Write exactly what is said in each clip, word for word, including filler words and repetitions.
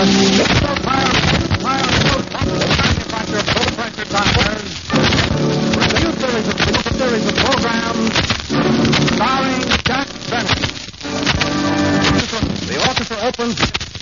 General Tire, Tire and Coat Company, manufacturer of low-pressure tires. A new series of, new series of programs starring Jack Benny. The orchestra opens.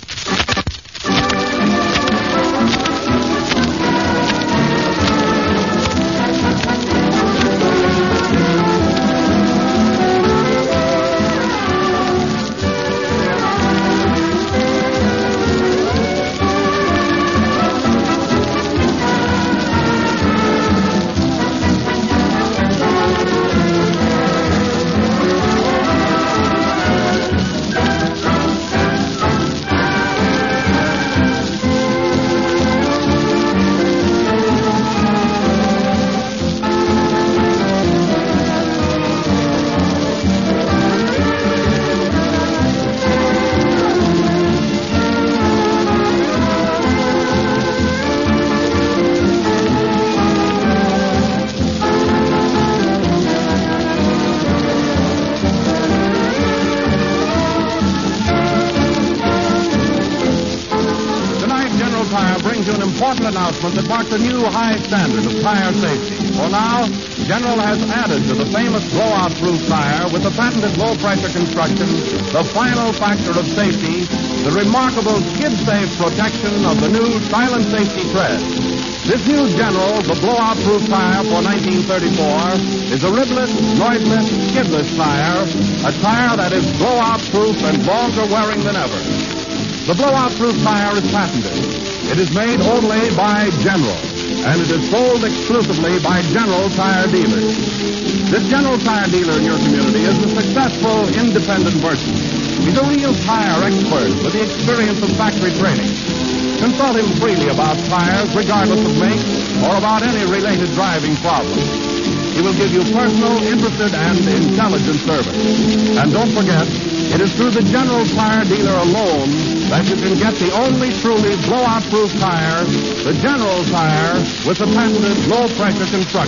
Important announcement that marks a new high standard of tire safety. For now, General has added to the famous blowout-proof tire with the patented low-pressure construction, the final factor of safety, the remarkable skid-safe protection of the new silent safety tread. This new General, the blowout-proof tire for nineteen thirty-four, is a ribless, noiseless, skidless tire, a tire that is blowout-proof and longer wearing than ever. The blowout-proof tire is patented. It is made only by General, and it is sold exclusively by General Tire Dealers. This General Tire dealer in your community is a successful, independent merchant. He's a real tire expert with the experience of factory training. Consult him freely about tires, regardless of make, or about any related driving problems. He will give you personal, interested, and intelligent service. And don't forget, it is through the General Tire dealer alone that you can get the only truly blowout-proof tire, the General Tire, with the patented low-pressure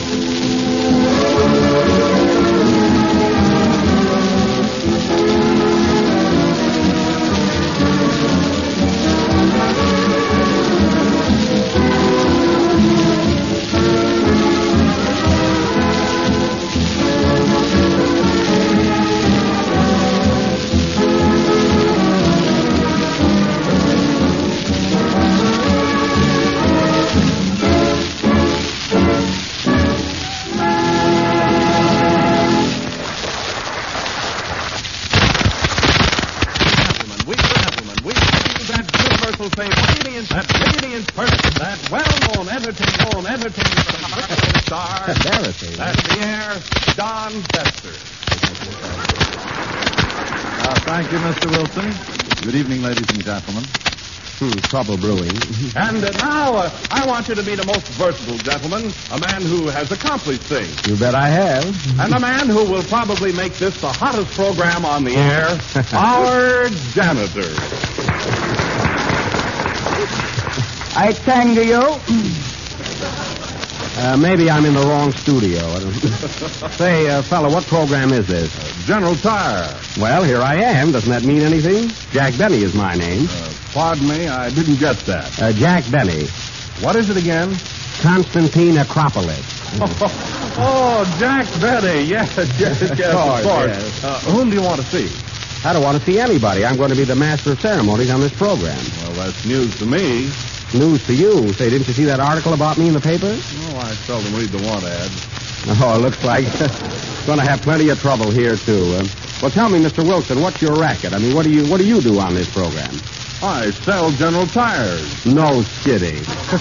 construction. That radiant person, that well-known entertainer, entertainer, star. Embarrassing. That's the air, Don Fester. Uh, thank you, Mister Wilson. Good evening, ladies and gentlemen. Hmm, trouble brewing. And uh, now, uh, I want you to meet a most versatile gentleman, a man who has accomplished things. You bet I have. And a man who will probably make this the hottest program on the air, our janitor. I thank you. Uh, maybe I'm in the wrong studio. I don't... Say, uh, fella, what program is this? Uh, General Tire. Well, here I am. Doesn't that mean anything? Jack Benny is my name. Uh, pardon me, I didn't get that. Uh, Jack Benny. What is it again? Constantine Acropolis. Oh, oh, Jack Benny. Yes, yes, yes, of course. Of course. Yes. Uh, whom do you want to see? I don't want to see anybody. I'm going to be the master of ceremonies on this program. Well, that's news to me. News to you. Say, didn't you see that article about me in the paper? Oh, I seldom read the want ad. Oh, it looks like going to have plenty of trouble here, too. Uh, well, tell me, Mister Wilson, what's your racket? I mean, what do you what do you do on this program? I sell General Tires. No kidding.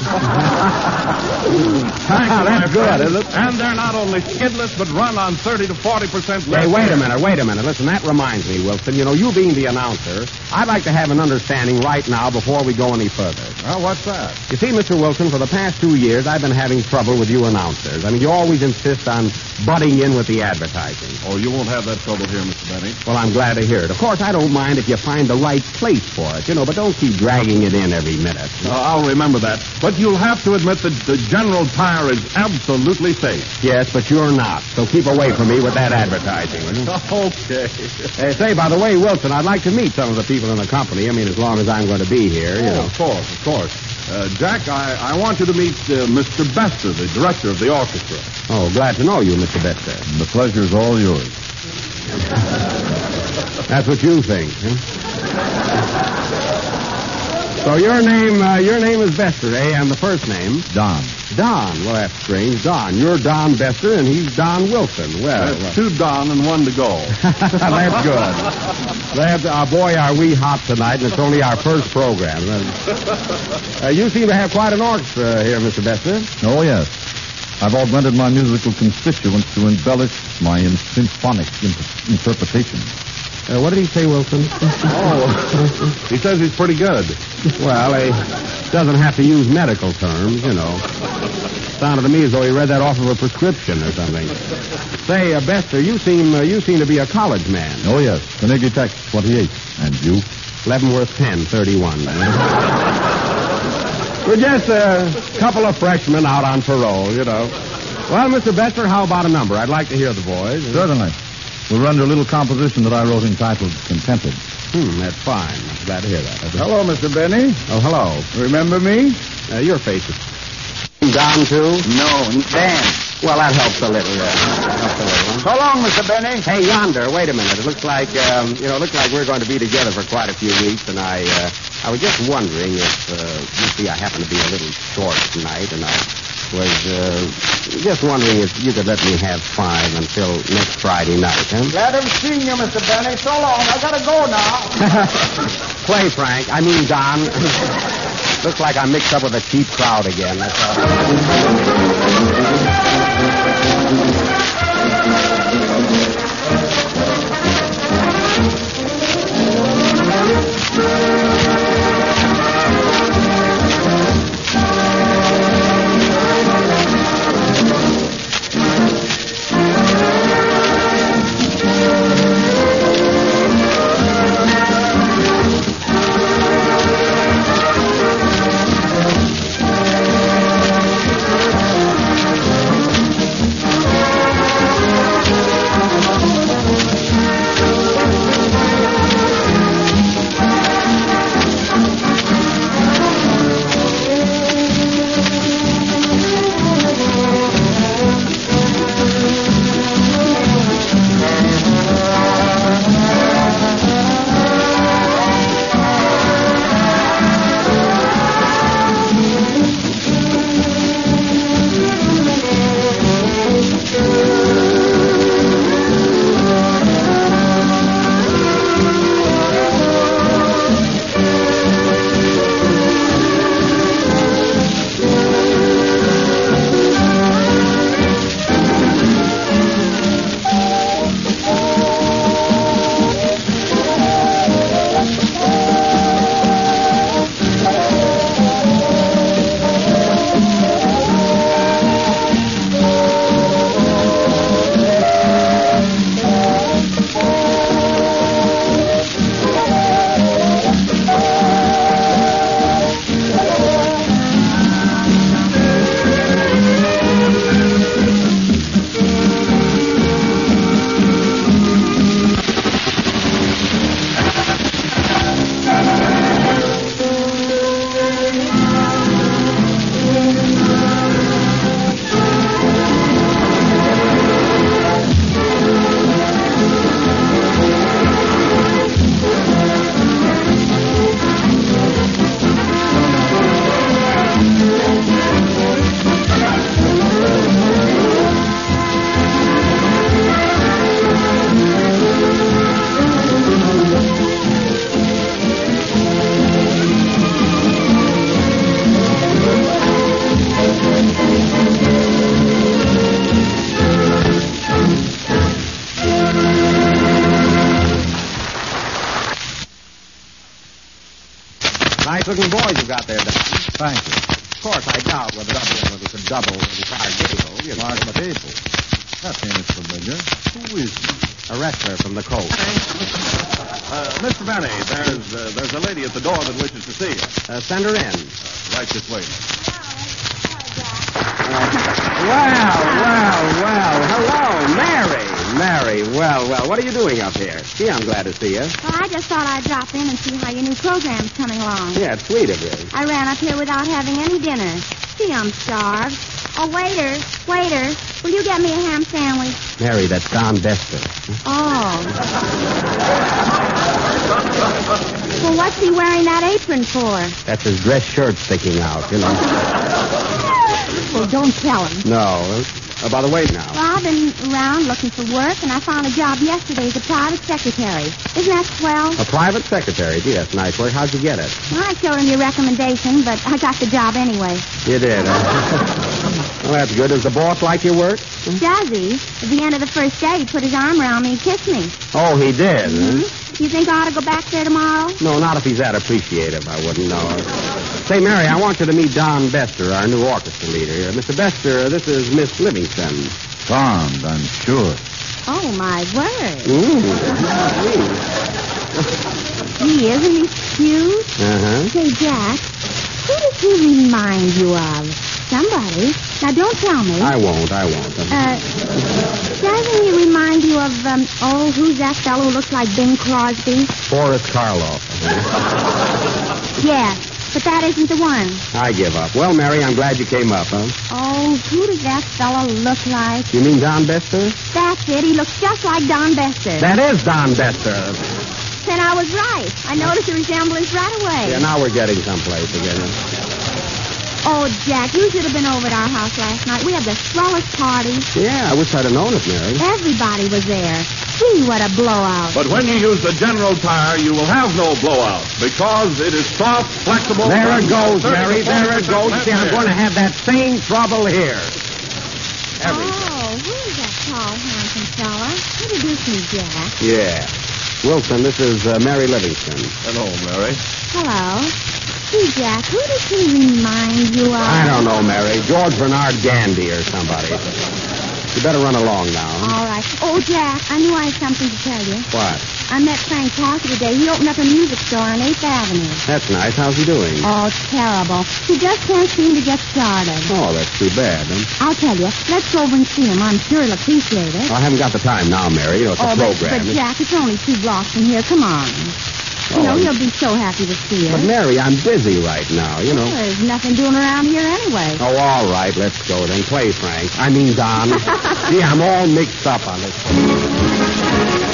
That's good, is it? And they're not only skidless, but run on thirty to forty percent less. Hey, wait a minute, wait a minute. Listen, that reminds me, Wilson. You know, you being the announcer, I'd like to have an understanding right now before we go any further. Well, what's that? You see, Mister Wilson, for the past two years, I've been having trouble with you announcers. I mean, you always insist on butting in with the advertising. Oh, you won't have that trouble here, Mister Benny. Well, I'm glad to hear it. Of course, I don't mind if you find the right place for it. You know, know, but don't keep dragging it in every minute. Uh, I'll remember that. But you'll have to admit that the General Tire is absolutely safe. Yes, but you're not. So keep away from me with that advertising. will you? Okay. Hey, say, by the way, Wilson, I'd like to meet some of the people in the company. I mean, as long as I'm going to be here, you Oh, know. of course, of course. Uh, Jack, I, I want you to meet uh, Mister Bester, the director of the orchestra. Oh, glad to know you, Mister Bester. The pleasure's all yours. That's what you think, huh? So your name, uh, your name is Bester, eh? And the first name? Don. Don. Well, that's strange. Don. You're Don Bester, and he's Don Wilson. Well, That's uh, two Don and one to go. that's good. That's, uh, boy, are we hot tonight, and it's only our first program. Uh, you seem to have quite an orchestra here, Mister Bester. Oh, yes. I've augmented my musical constituents to embellish my in- symphonic imp- interpretation. Uh, what did he say, Wilson? Oh, he says he's pretty good. Well, he doesn't have to use medical terms, you know. Sounded to me as though he read that off of a prescription or something. Say, uh, Bester, you seem uh, you seem to be a college man. Oh, yes. Carnegie Tech, twenty-eight. And you? Leavenworth ten, thirty-one. We're just a couple of freshmen out on parole, you know. Well, Mister Bester, how about a number? I'd like to hear the boys. Certainly. We'll run to a little composition that I wrote entitled Contented. Hmm, that's fine. I'm glad to hear that. Hello, Mister Benny. Oh, hello. Remember me? Uh, your face is... Don, too? No, Dan. Well, that helps a little. Uh, helps a little. So long, Mister Benny. Hey, yonder, wait a minute. It looks like, um, you know, it looks like we're going to be together for quite a few weeks, and I, uh, I was just wondering if, uh, you see, I happen to be a little short tonight, and I was, uh, just wondering if you could let me have five until next Friday night, huh? Glad to have seen you, Mister Benny. So long. I gotta go now. Play, Frank. I mean, Don. Looks like I'm mixed up with a cheap crowd again. That's all. Nice-looking boys you got there, Don. Thank you. Of course, I doubt whether that was a double with the entire gable. You know. Mark Matable. That name is familiar. Who is he? A wrestler from the coast. Uh, Mister Benny, there's uh, there's a lady at the door that wishes to see you. Uh, send her in. Right this way. Well, well, well. Hello, Mary. Mary, well, well. What are you doing up here? Gee, I'm glad to see you. Well, I just thought I'd drop in and see how your new program's coming along. Yeah, it's sweet of you. I ran up here without having any dinner. Gee, I'm starved. Oh, waiter, waiter, will you get me a ham sandwich? Mary, that's Don Bester. Oh. Well, what's he wearing that apron for? That's his dress shirt sticking out, you know. Well, don't tell him. No. Uh, by the way, now. Well, I've been around looking for work, and I found a job yesterday as a private secretary. Isn't that swell? A private secretary. Gee, that's nice work. How'd you get it? Well, I showed him your recommendation, but I got the job anyway. You did, huh? Well, that's good. Does the boss like your work? Does he? At the end of the first day, he put his arm around me and kissed me. Oh, he did, Mm-hmm. huh? You think I ought to go back there tomorrow? No, not if he's that appreciative. I wouldn't know. Say, Mary, I want you to meet Don Bester, our new orchestra leader. Uh, Mister Bester, this is Miss Livingston. Charmed, I'm sure. Oh, my word. Mm. Gee, isn't he cute? Uh-huh. Say, Jack, who does he remind you of? Somebody. Now, don't tell me. I won't, I won't. Uh, doesn't he remind you of, um, oh, who's that fellow who looks like Bing Crosby? Boris Karloff. Yes, but that isn't the one. I give up. Well, Mary, I'm glad you came up, huh? Oh, who does that fellow look like? You mean Don Bester? That's it. He looks just like Don Bester. That is Don Bester. Then I was right. I noticed the resemblance right away. Yeah, now we're getting someplace again. Oh, Jack, you should have been over at our house last night. We had the swellest party. Yeah, I wish I'd have known it, Mary. Everybody was there. Gee, what a blowout. But when you use the General Tire, you will have no blowout because it is soft, flexible. There it goes, thirty Mary. to There it goes. See, I'm going to have that same trouble here. Every Oh, who's that tall, handsome fella? Introduce me, Jack. Yeah. Wilson, this is uh, Mary Livingston. Hello, Mary. Hello. Gee, Jack, who does he remind you of? I don't know, Mary. George Bernard Gandy or somebody. You better run along now. All right. Oh, Jack, I knew I had something to tell you. What? I met Frank Parker today. He opened up a music store on eighth Avenue. That's nice. How's he doing? Oh, terrible. He just can't seem to get started. Oh, that's too bad. Huh? I'll tell you. Let's go over and see him. I'm sure he'll appreciate it. I haven't got the time now, Mary. You know, it's oh, a but, program. but, Jack, it's only two blocks from here. Come on. You know, Oh. he'll be so happy to see But, us. Mary, I'm busy right now, you know. Well, there's nothing doing around here anyway. Oh, all right. Let's go then. Play, Frank. I mean, Don. Gee, I'm all mixed up on this.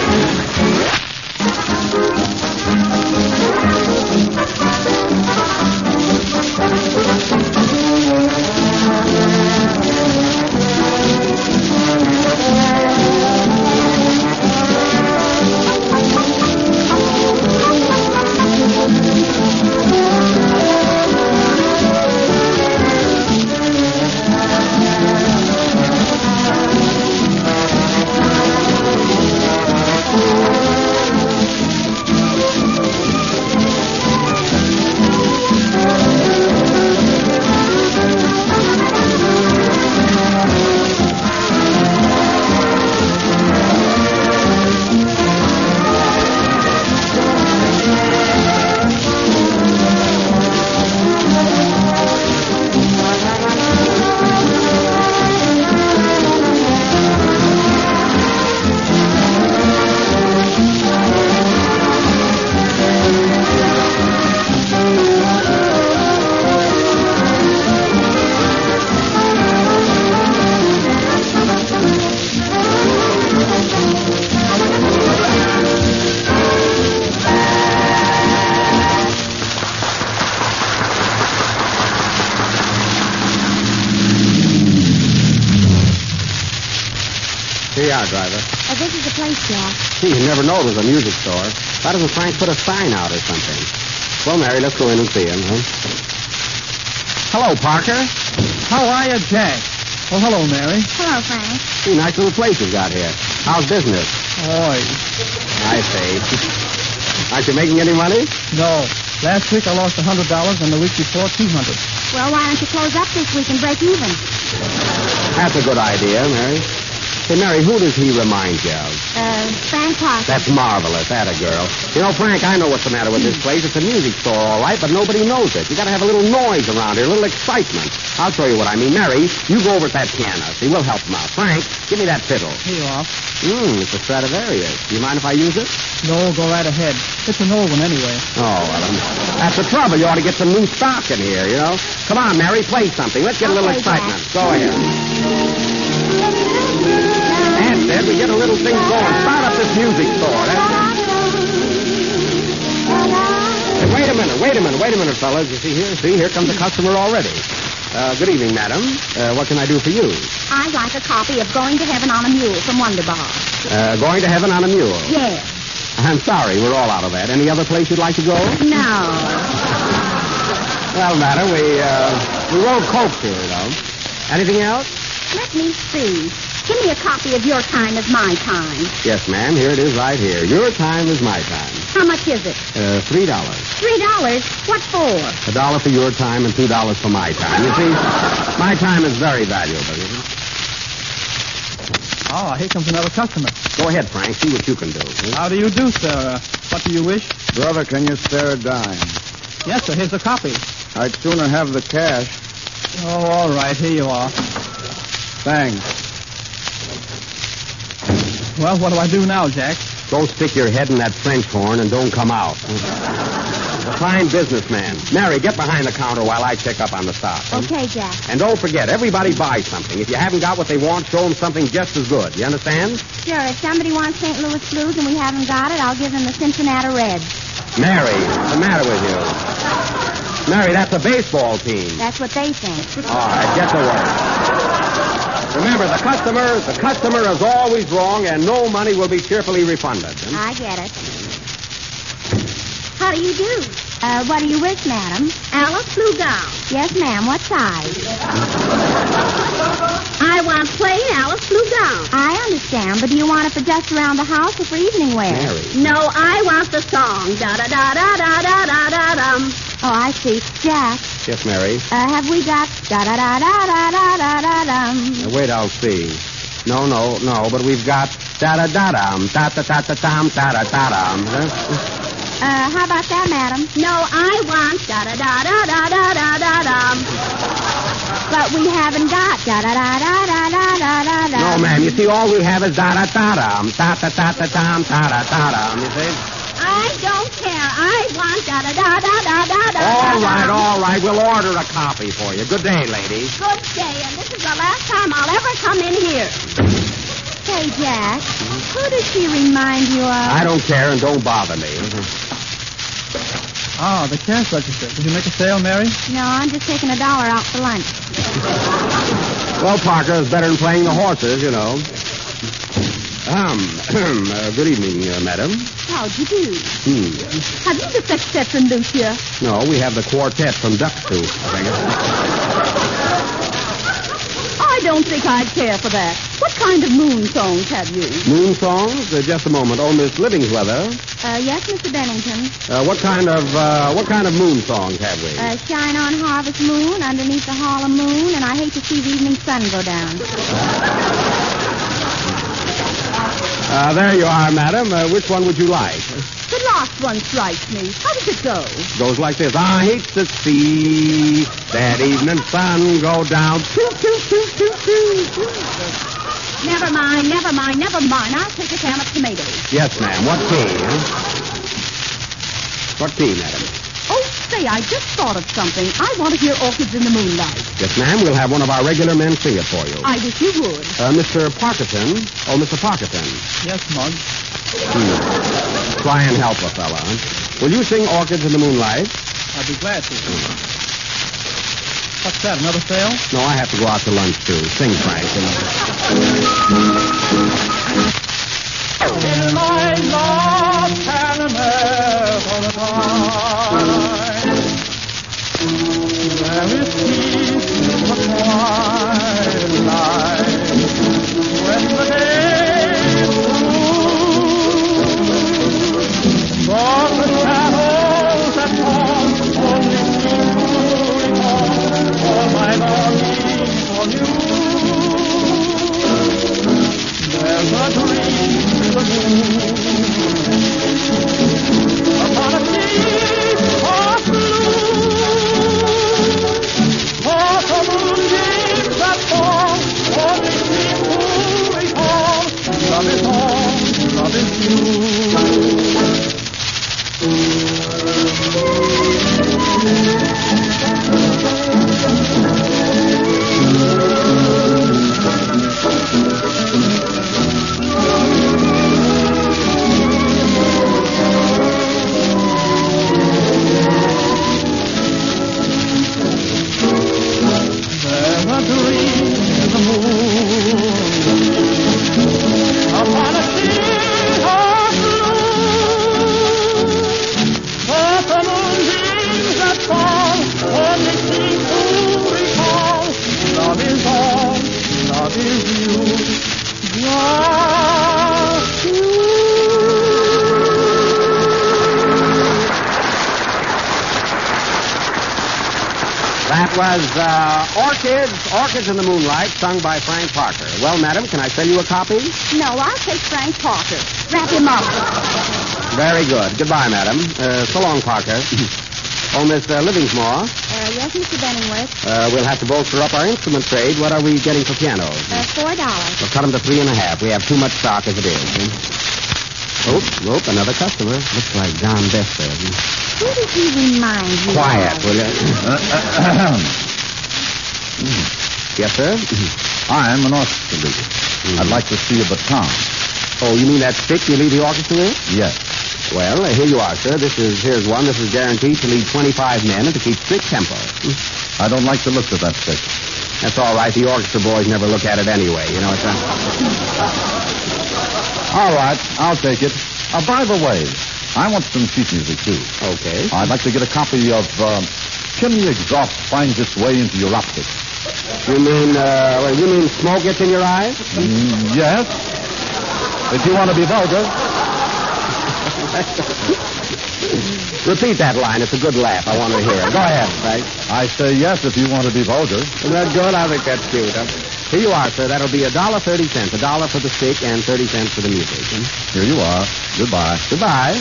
Here you are, driver. Oh, this is the place, Jack. Gee, you never know it was a music store. Why doesn't Frank put a sign out or something? Well, Mary, let's go in and see him, huh? Hello, Parker. How are you, Jack? Oh, hello, Mary. Hello, Frank. Gee, nice little place you've got here. How's business? Oi. I see. Aren't you making any money? No. Last week I lost one hundred dollars and the week before two hundred dollars. Well, why don't you close up this week and break even? That's a good idea, Mary. Say, Mary, who does he remind you of? Uh, Frank Parker. That's marvelous. That a girl. You know, Frank, I know what's the matter with this place. It's a music store, all right, but nobody knows it. You got to have a little noise around here, a little excitement. I'll show you what I mean. Mary, you go over at that piano. See, we'll help him out. Frank, give me that fiddle. Here you are. Hmm, it's a Stradivarius. Do you mind if I use it? No, go right ahead. It's an old one anyway. Oh, well, um, that's the trouble. You ought to get some new stock in here, you know. Come on, Mary, play something. Let's get a little Okay, excitement. Jack. Go ahead. That's it. We get a little thing going. Start up this music store. That's Hey, wait a minute, wait a minute, wait a minute, fellas. You see here? See, here comes a customer already. Uh, good evening, madam. Uh, what can I do for you? I'd like a copy of Going to Heaven on a Mule from Wonderbar. Uh, going to heaven on a mule. Yes. I'm sorry, we're all out of that. Any other place you'd like to go? No. Well, madam, we, uh, we won't coax here, you know. Anything else? Let me see. Give me a copy of Your Time is My Time. Yes, ma'am. Here it is right here. Your time is my time. How much is it? Uh, three dollars. Three dollars? What for? A dollar for your time and two dollars for my time. You see, my time is very valuable. Isn't it? Oh, here comes another customer. Go ahead, Frank. See what you can do. How do you do, sir? Uh, what do you wish? Brother, can you spare a dime? Yes, sir. Here's a copy. I'd sooner have the cash. Oh, all right. Here you are. Thanks. Well, what do I do now, Jack? Don't stick your head in that French horn and don't come out. A fine businessman. Mary, get behind the counter while I check up on the stock. Okay, Jack. And don't forget, everybody buys something. If you haven't got what they want, show them something just as good. You understand? Sure, if somebody wants Saint Louis Blues and we haven't got it, I'll give them the Cincinnati Reds. Mary, what's the matter with you? Mary, that's a baseball team. That's what they think. All right, get to work. Remember, the customer, the customer is always wrong, and no money will be cheerfully refunded. I get it. How do you do? Uh, what do you wish, madam? Alice Blue Gown. Yes, ma'am. What size? I want plain Alice Blue Gown. I understand, but do you want it for just around the house or for evening wear? Mary. No, I want the song. Da-da-da-da-da-da-da-da-dum. Oh, I see. Jack, Yes, Mary. uh, have we got da-da-da-da-da-da-da-da-dum? Now, wait, I'll see. No, no, no, but we've got da-da-da-dum, da-da-da-da-dum, da-da-da-dum. Uh, how about that, madam? No, I want da-da-da-da-da-da-da-dum. But we haven't got da-da-da-da-da-da-da-dum. No, ma'am, you see, all we have is da-da-da-dum, da-da-da-da-dum, da-da-da-dum, you see? I don't care. I want da-da-da-da-da-da-da. All right, all right, we'll order a copy for you. Good day, ladies. Good day, and this is the last time I'll ever come in here. Say, Jack, who does she remind you of? I don't care, and don't bother me. Ah, the cash register. Did you make a sale, Mary? No, I'm just taking a dollar out for lunch. Well, Parker, it's better than playing the horses, you know. Um, uh, good evening, uh, madam. How'd you do? Hmm. Have you the sextet from Lucia? No, we have the quartet from Duck Soup. I don't think I'd care for that. What kind of moon songs have you? Moon songs? Uh, just a moment. Oh, Miss Livingweather. Uh, yes, Mister Bennington. Uh, what kind of uh, what kind of moon songs have we? Uh, Shine on Harvest Moon, Underneath the Hall of Moon, and I Hate to See the Evening Sun Go Down. Uh, there you are, madam. Uh, which one would you like? The last one strikes me. How does it go? Goes like this. I hate to see that evening sun go down. Never mind, never mind, never mind. I'll take a can of tomatoes. Yes, ma'am. What tea? Huh? What tea, madam? Oh, say, I just thought of something. I want to hear Orchids in the Moonlight. Yes, ma'am. We'll have one of our regular men sing it for you. I wish you would. Uh, Mister Parkerton. Oh, Mister Parkerton. Yes, Mug. Hmm. Try and help a fella. Huh? Will you sing Orchids in the Moonlight? I'd be glad to. What's that, another sale? No, I have to go out to lunch, too. Sing, Frank. You know. In my lost Panama time, there is peace in the twilight, when the day is through, from the shadows that haunt only seem to recall all my longing for you. That was uh, Orchids, Orchids in the Moonlight, sung by Frank Parker. Well, madam, can I sell you a copy? No, I'll take Frank Parker. Wrap him up. Very good. Goodbye, madam. Uh, so long, Parker. Oh, Miss uh, Livingsmore, Uh, yes, Mister Benningworth. uh, we'll have to bolster up our instrument trade. What are we getting for pianos? Uh, four dollars. We'll cut them to three and a half. We have too much stock as it is. Hmm? Oop, oop, another customer. Looks like Don Bester. Who does he remind you Quiet, of? will you? Yes, sir? I'm an orchestra leader. I'd like to see a baton. Oh, you mean that stick you lead the orchestra with? Yes. Well, uh, here you are, sir. This is here's one. This is guaranteed to lead twenty-five men and to keep strict tempo. I don't like the look of that stick. That's all right. The orchestra boys never look at it anyway. You know, it's a... All right, I'll take it. Uh, by the way, I want some sheet music, too. Okay. I'd like to get a copy of um, Chimney Exhaust Finds Its Way into Your Optics. You mean, uh, well, you mean smoke gets in your eyes? Mm, yes. If you want to be vulgar. Repeat that line. It's a good laugh. I want to hear it. Go ahead, Frank. I say yes if you want to be vulgar. Isn't that good? I think that's cute. Huh? Here you are, sir. That'll be a dollar thirty cents. A dollar for the stick and thirty cents for the music. Hmm? Here you are. Goodbye. Goodbye.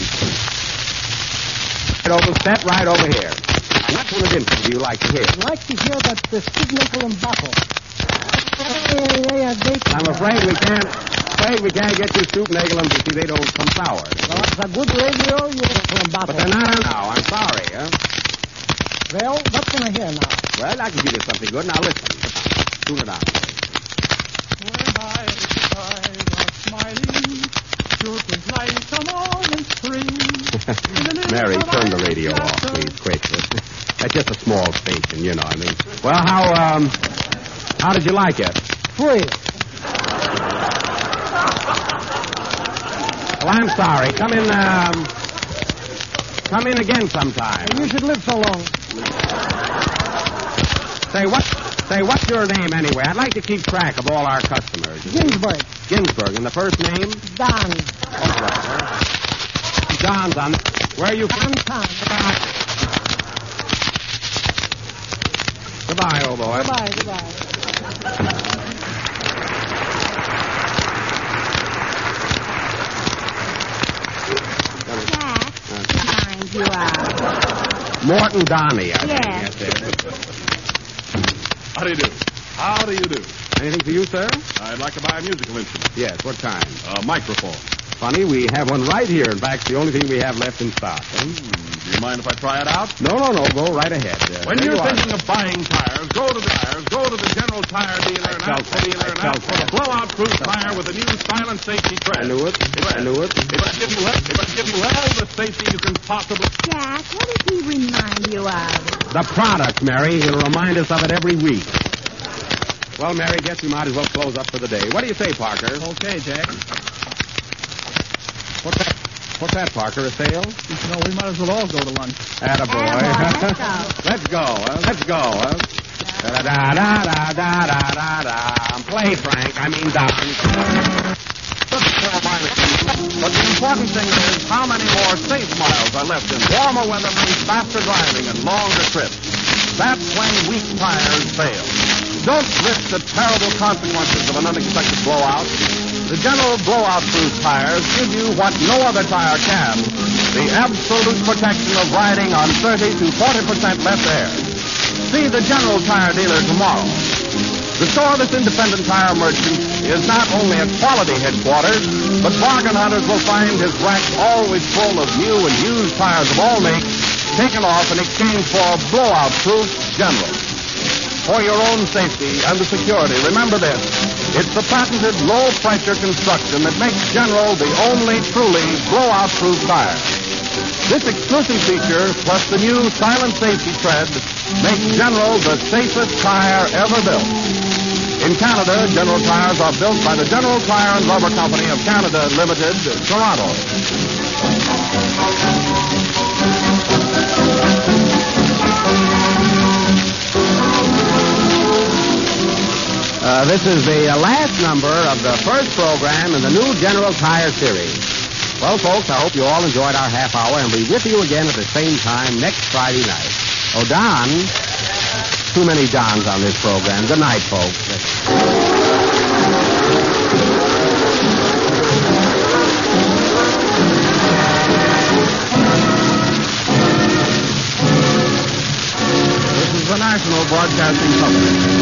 Right over, step right over here. What kind of info do you like to hear? I'd like to hear that uh, Sid Nickel and Bottle. Yeah, yeah, yeah, they can, I'm uh, afraid we can't. Afraid we can't get you soup nagelums. You see, they don't come sour. Well, it's a good radio, you Nickel and Bottle. But they're not now. I'm sorry. Huh? Well, what can I hear now? Well, I can give you something good. Now listen. Tune it out. When I eyes are smiling, sure was like a morning spring. Mary, turn the radio off, please, quick. That's just a small station, you know. I mean, well, how um, how did you like it? Free. Well, I'm sorry. Come in. Um, come in again sometime. You should live so long. Say what? Say what's your name anyway? I'd like to keep track of all our customers. Ginsburg. Ginsburg, and the first name? Don. John's on. Where are you from? Downtown. Goodbye, old boy. Goodbye, goodbye. Jack, mind you are. Morton Donnie, I Yes. think. Yes, yes. How do you do? How do you do? Anything for you, sir? I'd like to buy a musical instrument. Yes, what kind? A microphone. Funny, we have one right here. In fact, it's the only thing we have left in stock. Huh? Hmm, do you mind if I try it out? No, no, no. Go right ahead. Uh, When there you're you are. thinking of buying tires, go to the tires. Go to the general tire dealer and I ask felt the dealer that. and I ask felt for a blowout-proof tire with a new silent safety tread. I knew it. I knew it. It will give you, it will give you all the safety you can possibly... Jack, what does he remind you of? The product, Mary. He'll remind us of it every week. Well, Mary, guess we might as well close up for the day. What do you say, Parker? Okay, Jack. What's that? What's that, Parker? A sale? You know, we might as well all go to lunch. Attaboy. Attaboy, Let's go. Huh? Let's go. Huh? Da da da da da da da da. Play, Frank. I mean, Don. But the important thing is how many more safe miles are left in warmer weather means faster driving and longer trips. That's when weak tires fail. Don't risk the terrible consequences of an unexpected blowout. The General blowout-proof tires give you what no other tire can, the absolute protection of riding on thirty to forty percent less air. See the General tire dealer tomorrow. The store of this independent tire merchant is not only a quality headquarters, but bargain hunters will find his racks always full of new and used tires of all makes, taken off in exchange for blowout-proof General. For your own safety and the security, remember this. It's the patented low-pressure construction that makes General the only truly blowout-proof tire. This exclusive feature, plus the new silent safety tread, makes General the safest tire ever built. In Canada, General tires are built by the General Tire and Rubber Company of Canada Limited, Toronto. Uh, this is the uh, last number of the first program in the new General Tire series. Well, folks, I hope you all enjoyed our half hour, and we'll be with you again at the same time next Friday night. Oh, Don, too many dons on this program. Good night, folks. This is the National Broadcasting Company.